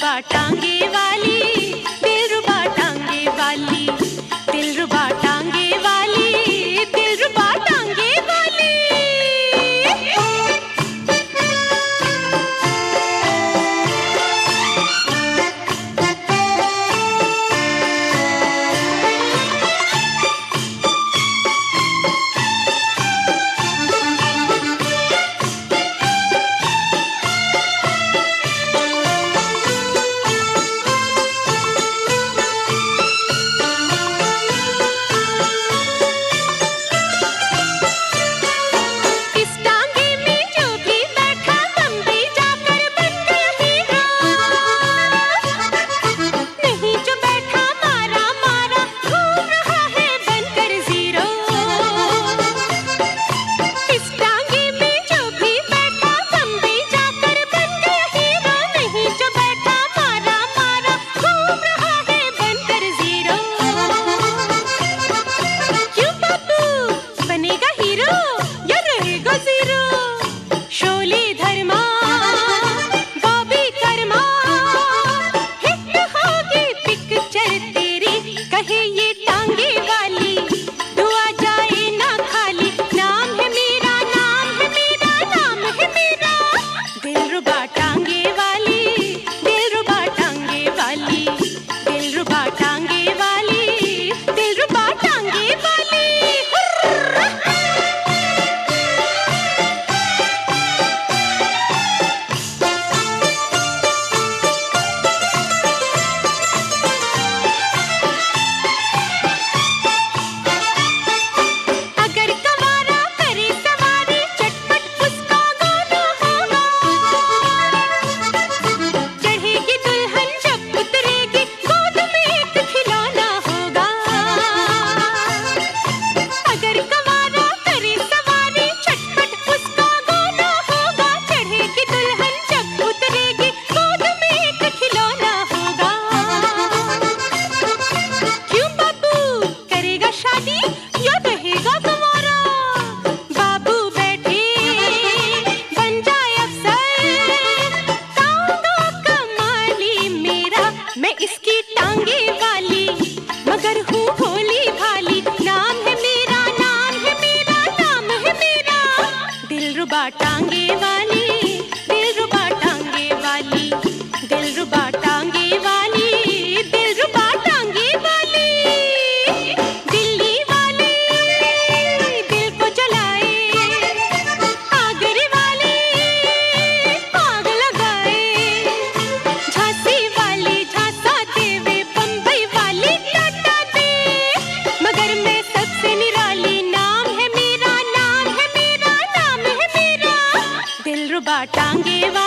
दिलरुबा टांगे वाली, दिलरुबा टांगे वाली, दिलरुबा टांगे वाली, दिलरुबा टांगे वाली। इसकी टांगे वाली मगर हूँ भोली भाली, नाम है मेरा, नाम है मेरा, नाम है मेरा। दिलरुबा टांगे वाली, दिलरुबा टांगे वाली, दिलरुबा टांगे वाली, दिलरुबा टांगे वाली। दिल्ली वाले दिल को जलाए, आगरे वाले आग लगाए, झांसी वाली झांसा देवे, बम्बई वाली टाटा दे, मगर मैं सबसे निराली, नाम है मेरा, नाम है मेरा, नाम है मेरा। दिलरुबा टांगे वाली।